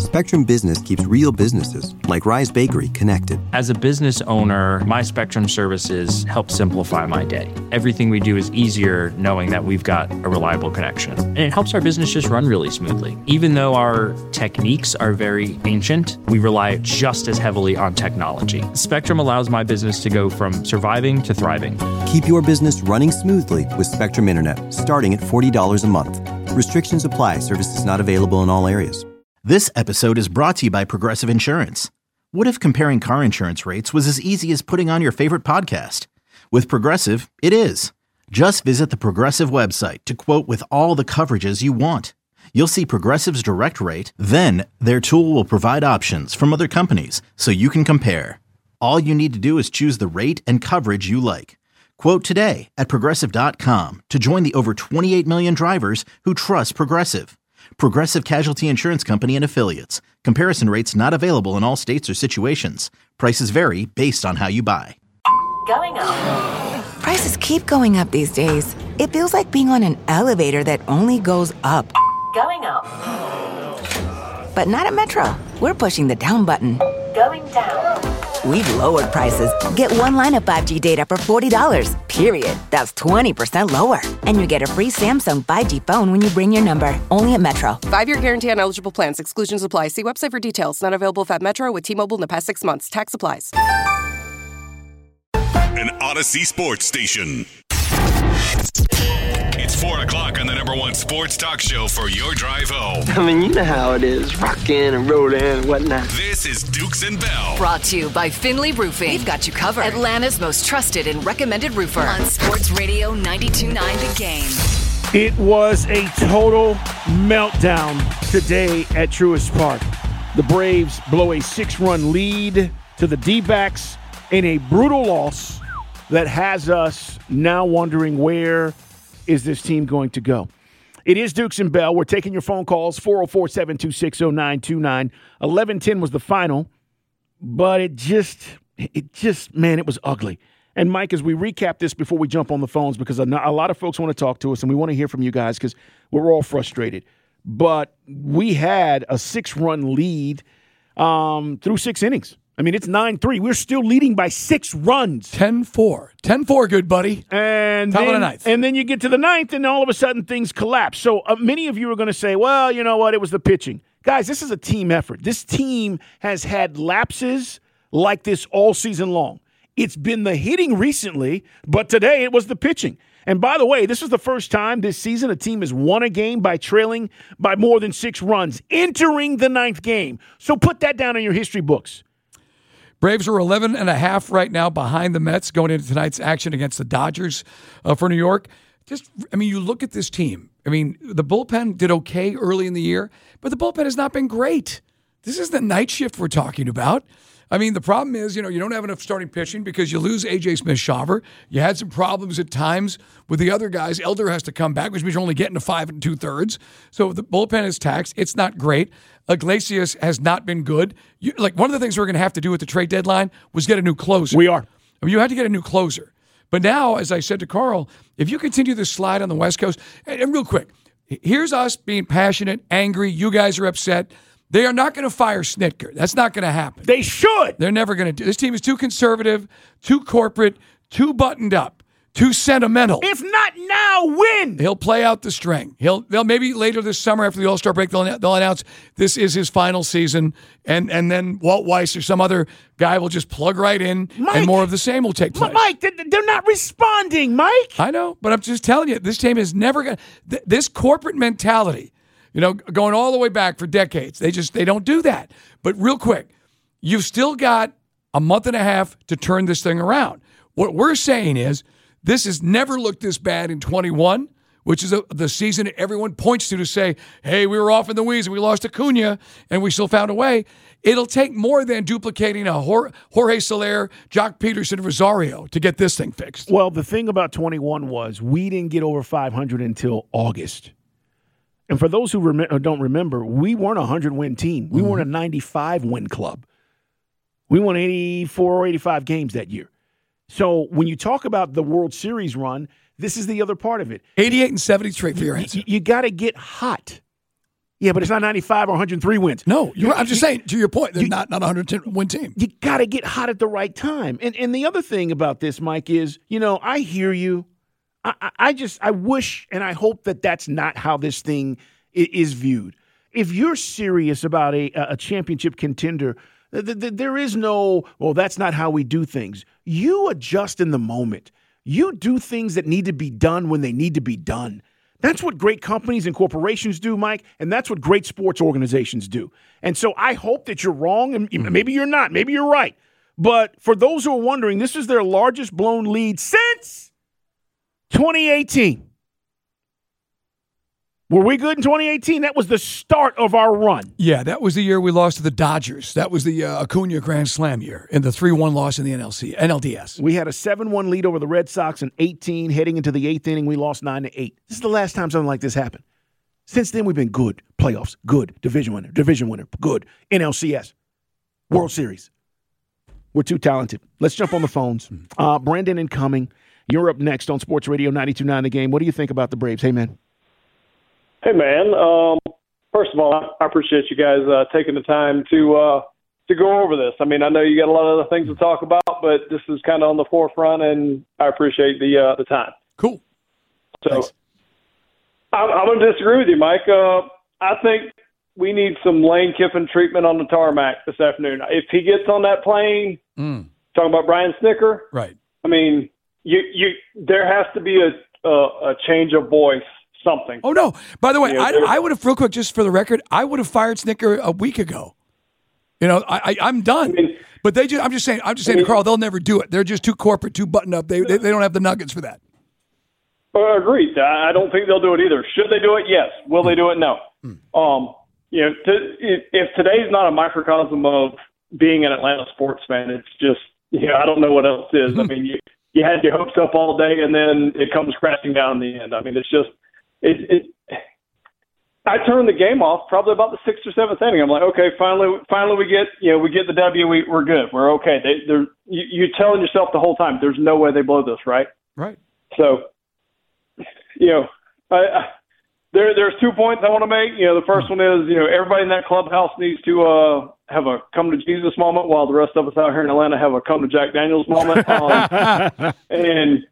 Spectrum Business keeps real businesses, like Rise Bakery, connected. As a business owner, my Spectrum services help simplify my day. Everything we do is easier knowing that we've got a reliable connection. And it helps our business just run really smoothly. Even though our techniques are very ancient, we rely just as heavily on technology. Spectrum allows my business to go from surviving to thriving. Keep your business running smoothly with Spectrum Internet, starting at $40 a month. Restrictions apply. Services not available in all areas. This episode is brought to you by Progressive Insurance. What if comparing car insurance rates was as easy as putting on your favorite podcast? With Progressive, it is. Just visit the Progressive website to quote with all the coverages you want. You'll see Progressive's direct rate, then their tool will provide options from other companies so you can compare. All you need to do is choose the rate and coverage you like. Quote today at Progressive.com to join the over 28 million drivers who trust Progressive. Progressive Casualty Insurance Company and Affiliates. Comparison rates not available in all states or situations. Prices vary based on how you buy. Going up. Prices keep going up these days. It feels like being on an elevator that only goes up. Going up. But not at Metro. We're pushing the down button. Going down. We've lowered prices. Get one line of 5G data for $40, period. That's 20% lower. And you get a free Samsung 5G phone when you bring your number. Only at Metro. 5-year guarantee on eligible plans. Exclusions apply. See website for details. Not available at Metro with T-Mobile in the past 6 months. Tax applies. An Odyssey Sports Station. It's 4 o'clock on the number one sports talk show for your drive home. I mean, you know how it is, rocking and rolling and whatnot. This is Dukes and Bell. Brought to you by Finley Roofing. We've got you covered. Atlanta's most trusted and recommended roofer. On Sports Radio 92.9 The Game. It was a total meltdown today at Truist Park. The Braves blow a 6-run lead to the D-backs in a brutal loss that has us now wondering where is this team going to go. It is Dukes and Bell. We're taking your phone calls, 404-726-0929. 11-10 was the final, but it just, man, it was ugly. And, Mike, as we recap this before we jump on the phones, because a lot of folks want to talk to us, and we want to hear from you guys because we're all frustrated. But we had a 6-run lead through 6 innings. I mean, it's 9-3. We're still leading by 6 runs. 10-4. 10-4, good buddy. And top of the ninth. And then you get to the ninth, and all of a sudden things collapse. So many of you are going to say, well, you know what, it was the pitching. Guys, this is a team effort. This team has had lapses like this all season long. It's been the hitting recently, but today it was the pitching. And by the way, this is the first time this season a team has won a game by trailing by more than 6 runs, entering the 9th game. So put that down in your history books. Braves are 11.5 right now behind the Mets going into tonight's action against the Dodgers for New York. You look at this team. I mean, the bullpen did okay early in the year, but the bullpen has not been great. This is the night shift we're talking about. I mean, the problem is, you don't have enough starting pitching because you lose A.J. Smith-Shawver. You had some problems at times with the other guys. Elder has to come back, which means you're only getting to 5 2/3. So the bullpen is taxed. It's not great. Iglesias has not been good. One of the things we're going to have to do at the trade deadline was get a new closer. We are. I mean, you had to get a new closer. But now, as I said to Carl, if you continue this slide on the West Coast, and real quick, here's us being passionate, angry. You guys are upset. They are not going to fire Snitker. That's not going to happen. They should. They're never going to do. This team is too conservative, too corporate, too buttoned up, too sentimental. If not now, when? He'll play out the string. They'll maybe later this summer after the All-Star break, they'll announce this is his final season, and then Walt Weiss or some other guy will just plug right in, Mike, and more of the same will take place. Mike, they're not responding, Mike. I know, but I'm just telling you, this team is never going to. This corporate mentality, going all the way back for decades, they don't do that. But real quick, you've still got a month and a half to turn this thing around. What we're saying is this has never looked this bad in 21, which is the season that everyone points to say, hey, we were off in the weeds and we lost Acuna and we still found a way. It'll take more than duplicating a Jorge Soler, Jock Peterson, Rosario to get this thing fixed. Well, the thing about 21 was we didn't get over 500 until August. And for those who don't remember, we weren't a 100-win team. We weren't a 95-win club. We won 84 or 85 games that year. So when you talk about the World Series run, this is the other part of it. 88 and 73 for your answer. You got to get hot. Yeah, but it's not 95 or 103 wins. No, I'm just saying, to your point, they're not a 110-win team. You got to get hot at the right time. And the other thing about this, Mike, is, I hear you. I wish and I hope that that's not how this thing is viewed. If you're serious about a championship contender, there is no, well, that's not how we do things. You adjust in the moment. You do things that need to be done when they need to be done. That's what great companies and corporations do, Mike, and that's what great sports organizations do. And so I hope that you're wrong, and maybe you're not. Maybe you're right. But for those who are wondering, this is their largest blown lead since 2018. Were we good in 2018? That was the start of our run. Yeah, that was the year we lost to the Dodgers. That was the Acuna Grand Slam year and the 3-1 loss in the NLDS. We had a 7-1 lead over the Red Sox in 18. Heading into the 8th inning, we lost 9-8. This is the last time something like this happened. Since then, we've been good. Playoffs, good. Division winner, good. NLCS, World Series. We're too talented. Let's jump on the phones. Brandon incoming. You're up next on Sports Radio 92.9 The Game. What do you think about the Braves? Hey, man. Hey, man. First of all, I appreciate you guys taking the time to go over this. I mean, I know you got a lot of other things to talk about, but this is kind of on the forefront, and I appreciate the time. Cool. So Thanks. I'm going to disagree with you, Mike. I think we need some Lane Kiffin treatment on the tarmac this afternoon. If he gets on that plane, talking about Brian Snicker, right? I mean, there has to be a change of voice. Something. Oh, no. By the way, I would have, real quick, just for the record, I would have fired Snicker a week ago. I'm done. But I'm just saying to Carl, they'll never do it. They're just too corporate, too buttoned up. They don't have the nuggets for that. Agreed. I don't think they'll do it either. Should they do it? Yes. Will they do it? No. If today's not a microcosm of being an Atlanta sports fan, it's just, I don't know what else is. I mean, you had your hopes up all day, and then it comes crashing down in the end. I mean, it's just, I turned the game off probably about the 6th or 7th inning. I'm like, okay, finally we get the W. We're good. We're okay. You're telling yourself the whole time, there's no way they blow this, right? Right. So, there's 2 points I want to make. The first one is, everybody in that clubhouse needs to have a come to Jesus moment, while the rest of us out here in Atlanta have a come to Jack Daniels moment. And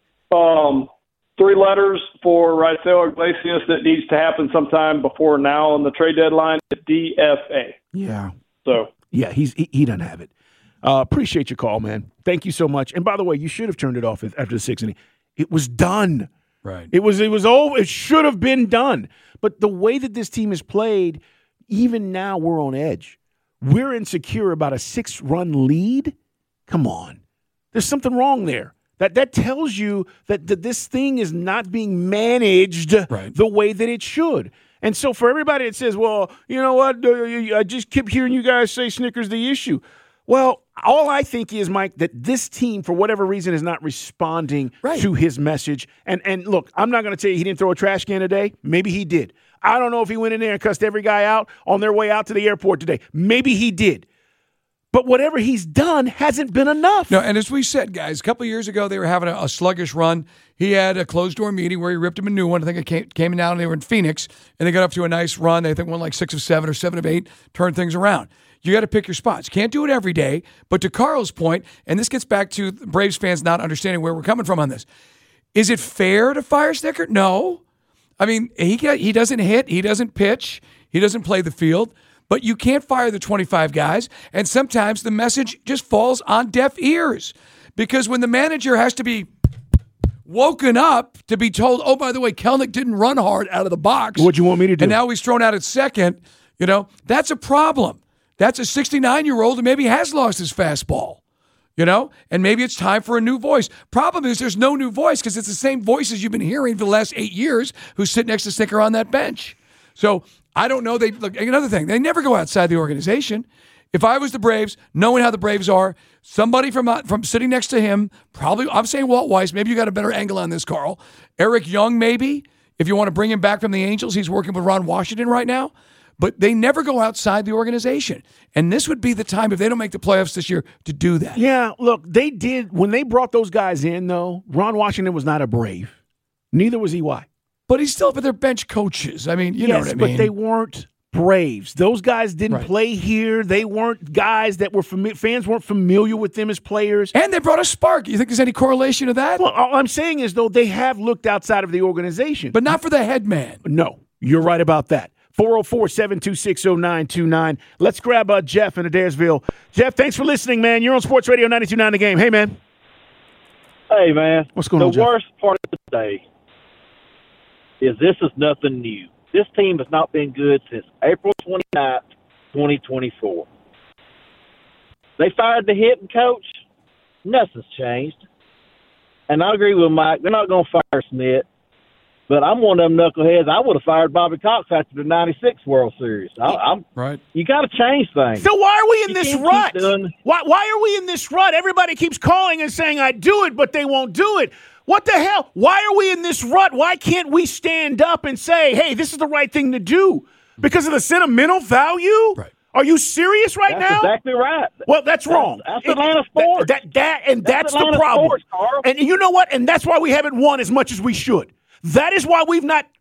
3 letters for Raisel Iglesias that needs to happen sometime before now on the trade deadline. DFA. Yeah. So. Yeah, he doesn't have it. Appreciate your call, man. Thank you so much. And by the way, you should have turned it off after the 6th inning. It was done. Right. It was over. It should have been done. But the way that this team is played, even now we're on edge. We're insecure about a 6-run lead. Come on. There's something wrong there. That tells you that this thing is not being managed the way that it should. And so for everybody that says, well, you know what, I just keep hearing you guys say Snicker's the issue. Well, all I think is, Mike, that this team, for whatever reason, is not responding to his message. And look, I'm not going to tell you he didn't throw a trash can today. Maybe he did. I don't know if he went in there and cussed every guy out on their way out to the airport today. Maybe he did. But whatever he's done hasn't been enough. No, and as we said, guys, a couple of years ago, they were having a sluggish run. He had a closed-door meeting where he ripped him a new one. I think it came down, and they were in Phoenix, and they got up to a nice run. They won like 6 of 7 or 7 of 8, turned things around. You got to pick your spots. Can't do it every day. But to Carl's point, and this gets back to Braves fans not understanding where we're coming from on this, is it fair to fire Snicker? No. I mean, he doesn't hit. He doesn't pitch. He doesn't play the field. But you can't fire the 25 guys, and sometimes the message just falls on deaf ears. Because when the manager has to be woken up to be told, oh, by the way, Kelnick didn't run hard out of the box. What'd you want me to do? And now he's thrown out at second, that's a problem. That's a 69-year-old who maybe has lost his fastball, and maybe it's time for a new voice. Problem is there's no new voice because it's the same voices you've been hearing for the last 8 years who sit next to Snicker on that bench. So I don't know. Look, another thing, they never go outside the organization. If I was the Braves, knowing how the Braves are, somebody from sitting next to him, probably, I'm saying Walt Weiss, maybe you got a better angle on this, Carl. Eric Young, maybe, if you want to bring him back from the Angels. He's working with Ron Washington right now. But they never go outside the organization. And this would be the time, if they don't make the playoffs this year, to do that. Yeah, look, they did. When they brought those guys in, though, Ron Washington was not a Brave. Neither was EY. But they're bench coaches. I mean, you know what I mean. But they weren't Braves. Those guys didn't play here. They weren't guys that were fans weren't familiar with them as players. And they brought a spark. You think there's any correlation to that? Well, all I'm saying is, though, they have looked outside of the organization. But not for the head man. No, you're right about that. 404-726-0929. Let's grab Jeff in Adairsville. Jeff, thanks for listening, man. You're on Sports Radio 92.9 The Game. Hey, man. Hey, man. What's going on, Jeff? The worst part of the day is this is nothing new. This team has not been good since April 29th, 2024. They fired the hitting coach. Nothing's changed. And I agree with Mike. They're not going to fire Smith. But I'm one of them knuckleheads. I would have fired Bobby Cox after the 96 World Series. Right. You got to change things. So why are we in this rut? Why are we in this rut? Everybody keeps calling and saying, I do it, but they won't do it. What the hell? Why are we in this rut? Why can't we stand up and say, hey, this is the right thing to do? Because of the sentimental value? Right. Are you serious now? That's exactly right. Well, that's wrong. That's Atlanta sports. That's Atlanta the problem. Sports, Carl. And you know what? And that's why we haven't won as much as we should. That is why we've not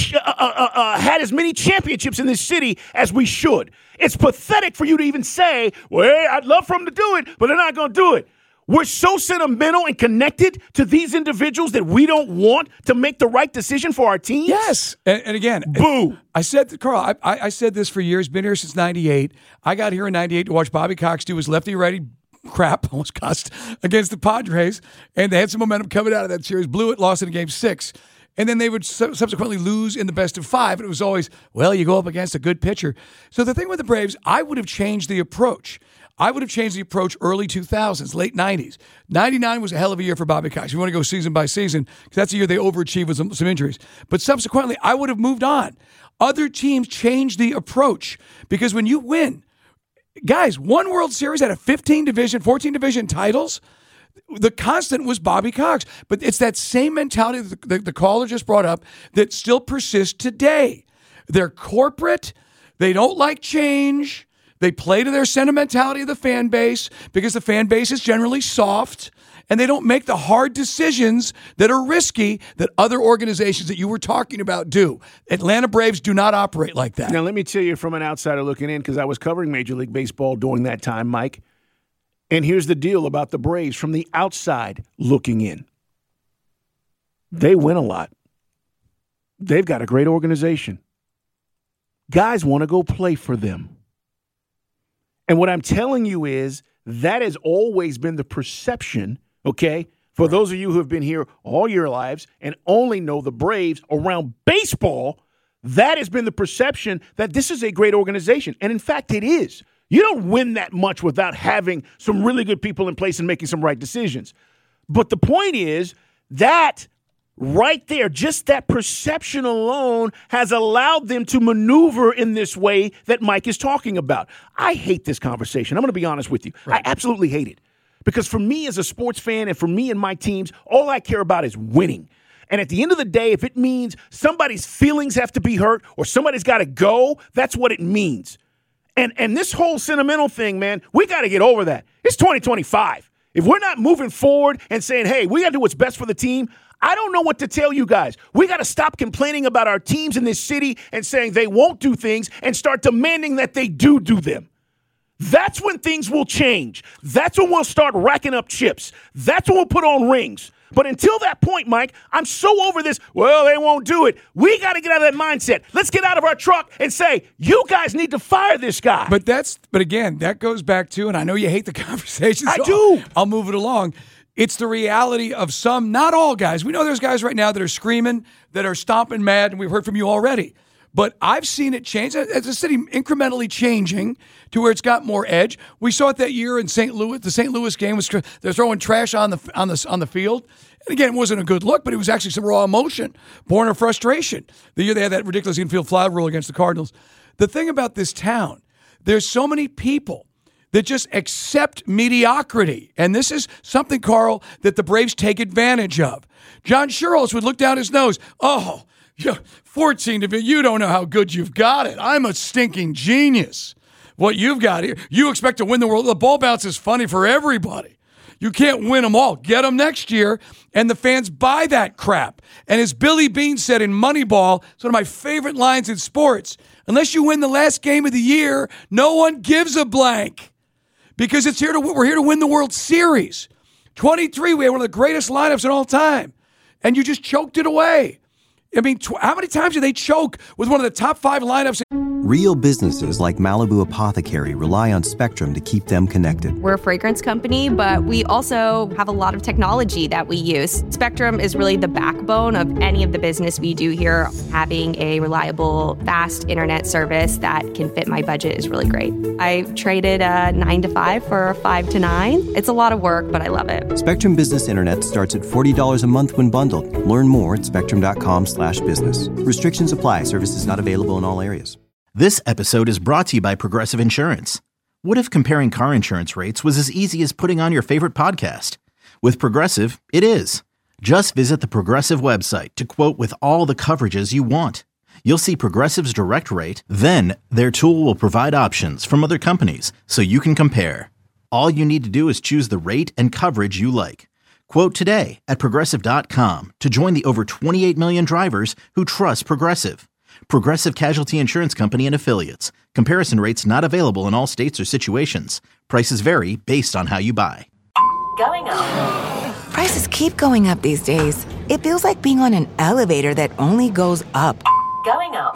had as many championships in this city as we should. It's pathetic for you to even say, well, I'd love for them to do it, but they're not going to do it. We're so sentimental and connected to these individuals that we don't want to make the right decision for our teams? Yes. And again, boo. I said, Carl, I said this for years, been here since 98. I got here in 98 to watch Bobby Cox do his lefty-righty crap, almost cussed, against the Padres, and they had some momentum coming out of that series, blew it, lost it in Game 6. And then they would subsequently lose in the best of 5. And it was always, well, you go up against a good pitcher. So the thing with the Braves, I would have changed the approach. I would have changed the approach early 2000s, late 90s. 99 was a hell of a year for Bobby Cox. You want to go season by season, because that's the year they overachieved with some injuries. But subsequently, I would have moved on. Other teams changed the approach, because when you win, guys, one World Series out of 14 division titles, the constant was Bobby Cox. But it's that same mentality that the caller just brought up that still persists today. They're corporate. They don't like change. They play to their sentimentality of the fan base because the fan base is generally soft, and they don't make the hard decisions that are risky that other organizations that you were talking about do. Atlanta Braves do not operate like that. Now, let me tell you from an outsider looking in, because I was covering Major League Baseball during that time, Mike. And here's the deal about the Braves from the outside looking in. They win a lot. They've got a great organization. Guys want to go play for them. And what I'm telling you is that has always been the perception, okay, for those of you who have been here all your lives and only know the Braves around baseball, that has been the perception that this is a great organization. And in fact, it is. You don't win that much without having some really good people in place and making some right decisions. But the point is that right there, just that perception alone has allowed them to maneuver in this way that Mike is talking about. I hate this conversation. I'm going to be honest with you. Right. I absolutely hate it. Because for me as a sports fan and for me and my teams, all I care about is winning. And at the end of the day, if it means somebody's feelings have to be hurt or somebody's got to go, that's what it means. And this whole sentimental thing, man, we got to get over that. It's 2025. If we're not moving forward and saying, hey, we got to do what's best for the team, I don't know what to tell you guys. We got to stop complaining about our teams in this city and saying they won't do things and start demanding that they do them. That's when things will change. That's when we'll start racking up chips. That's when we'll put on rings. But until that point, Mike, I'm so over this, well, they won't do it. We got to get out of that mindset. Let's get out of our truck and say, you guys need to fire this guy. But again, that goes back to, and I know you hate the conversation. I do. I'll move it along. It's the reality of some, not all guys. We know there's guys right now that are screaming, that are stomping mad, and we've heard from you already. But I've seen it change as a city incrementally changing to where it's got more edge. We saw it that year in St. Louis. The St. Louis game was they're throwing trash on the field. And again, it wasn't a good look, but it was actually some raw emotion, born of frustration. The year they had that ridiculous infield fly rule against the Cardinals. The thing about this town, there's so many people that just accept mediocrity. And this is something, Carl, that the Braves take advantage of. John Schuerholz would look down his nose. Oh, 14 of it, you don't know how good you've got it. I'm a stinking genius. What you've got here, you expect to win the world. The ball bounce is funny for everybody. You can't win them all. Get them next year, and the fans buy that crap. And as Billy Beane said in Moneyball, it's one of my favorite lines in sports, unless you win the last game of the year, no one gives a blank. Because we're here to win the World Series. 23, we had one of the greatest lineups in all time. And you just choked it away. I mean, how many times did they choke with one of the top 5 lineups? Real businesses like Malibu Apothecary rely on Spectrum to keep them connected. We're a fragrance company, but we also have a lot of technology that we use. Spectrum is really the backbone of any of the business we do here. Having a reliable, fast internet service that can fit my budget is really great. I traded a 9 to 5 for a 5 to 9. It's a lot of work, but I love it. Spectrum Business Internet starts at $40 a month when bundled. Learn more at spectrum.com/business. Restrictions apply. Services not available in all areas. This episode is brought to you by Progressive Insurance. What if comparing car insurance rates was as easy as putting on your favorite podcast? With Progressive, it is. Just visit the Progressive website to quote with all the coverages you want. You'll see Progressive's direct rate, then their tool will provide options from other companies so you can compare. All you need to do is choose the rate and coverage you like. Quote today at Progressive.com to join the over 28 million drivers who trust Progressive. Progressive Casualty Insurance Company and Affiliates. Comparison rates not available in all states or situations. Prices vary based on how you buy. Going up. Prices keep going up these days. It feels like being on an elevator that only goes up. Going up.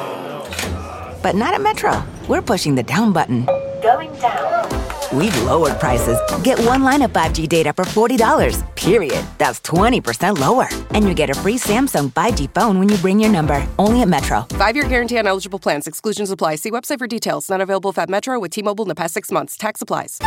But not at Metro. We're pushing the down button. Going down. We've lowered prices. Get one line of 5G data for $40, period. That's 20% lower. And you get a free Samsung 5G phone when you bring your number. Only at Metro. 5-year guarantee on eligible plans. Exclusions apply. See website for details. Not available at Metro with T-Mobile in the past 6 months. Tax applies.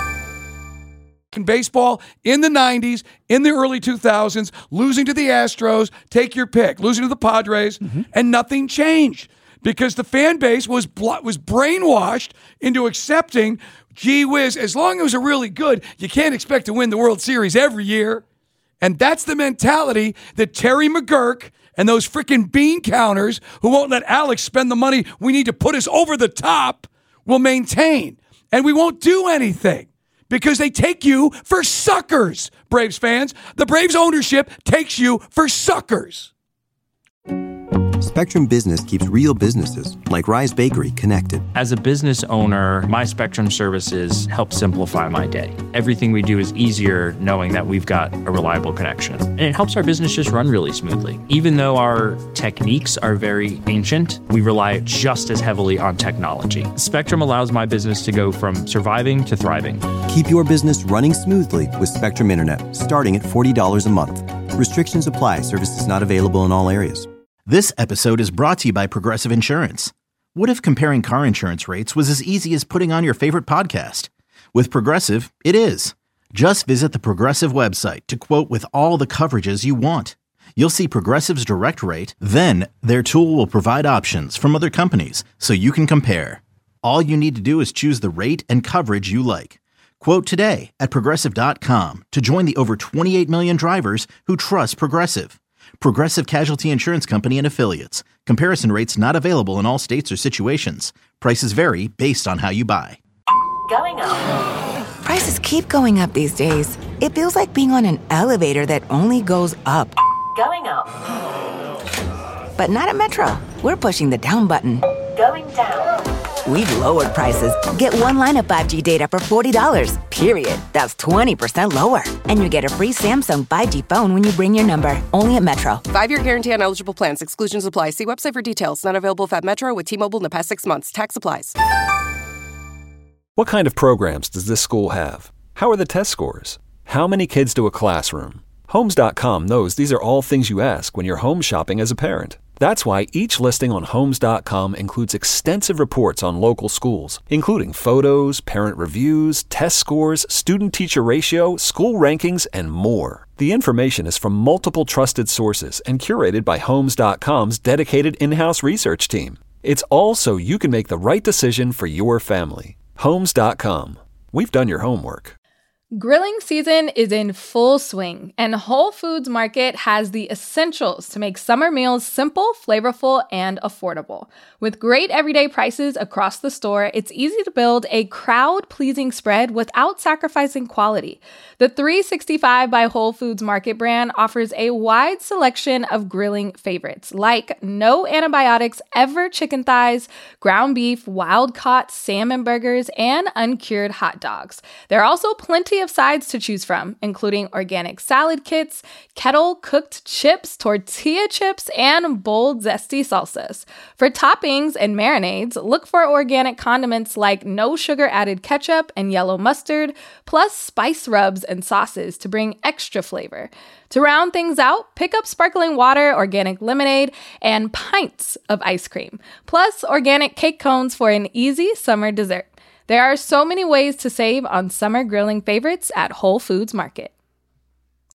In baseball in the 90s, in the early 2000s, losing to the Astros, take your pick, losing to the Padres, and nothing changed because the fan base was brainwashed into accepting, gee whiz, as long as they're really good, you can't expect to win the World Series every year. And that's the mentality that Terry McGurk and those freaking bean counters who won't let Alex spend the money we need to put us over the top will maintain. And we won't do anything because they take you for suckers, Braves fans. The Braves ownership takes you for suckers. Spectrum Business keeps real businesses like Rise Bakery connected. As a business owner, my Spectrum services help simplify my day. Everything we do is easier knowing that we've got a reliable connection. And it helps our business just run really smoothly. Even though our techniques are very ancient, we rely just as heavily on technology. Spectrum allows my business to go from surviving to thriving. Keep your business running smoothly with Spectrum Internet, starting at $40 a month. Restrictions apply. Services not available in all areas. This episode is brought to you by Progressive Insurance. What if comparing car insurance rates was as easy as putting on your favorite podcast? With Progressive, it is. Just visit the Progressive website to quote with all the coverages you want. You'll see Progressive's direct rate, then their tool will provide options from other companies so you can compare. All you need to do is choose the rate and coverage you like. Quote today at Progressive.com to join the over 28 million drivers who trust Progressive. Progressive Casualty Insurance Company and Affiliates. Comparison rates not available in all states or situations. Prices vary based on how you buy. Going up. Prices keep going up these days. It feels like being on an elevator that only goes up. Going up. But not at Metro. We're pushing the down button. Going down. We've lowered prices. Get one line of 5G data for $40, period. That's 20% lower. And you get a free Samsung 5G phone when you bring your number. Only at Metro. 5-year guarantee on eligible plans. Exclusions apply. See website for details. Not available at Metro with T-Mobile in the past 6 months. Tax applies. What kind of programs does this school have? How are the test scores? How many kids do a classroom? Homes.com knows these are all things you ask when you're home shopping as a parent. That's why each listing on Homes.com includes extensive reports on local schools, including photos, parent reviews, test scores, student-teacher ratio, school rankings, and more. The information is from multiple trusted sources and curated by Homes.com's dedicated in-house research team. It's all so you can make the right decision for your family. Homes.com. We've done your homework. Grilling season is in full swing, and Whole Foods Market has the essentials to make summer meals simple, flavorful, and affordable. With great everyday prices across the store, it's easy to build a crowd-pleasing spread without sacrificing quality. The 365 by Whole Foods Market brand offers a wide selection of grilling favorites, like no antibiotics ever chicken thighs, ground beef, wild-caught salmon burgers, and uncured hot dogs. There are also plenty of sides to choose from, including organic salad kits, kettle-cooked chips, tortilla chips, and bold, zesty salsas. For toppings and marinades, look for organic condiments like no sugar-added ketchup and yellow mustard, plus spice rubs and sauces to bring extra flavor. To round things out, pick up sparkling water, organic lemonade, and pints of ice cream, plus organic cake cones for an easy summer dessert. There are so many ways to save on summer grilling favorites at Whole Foods Market.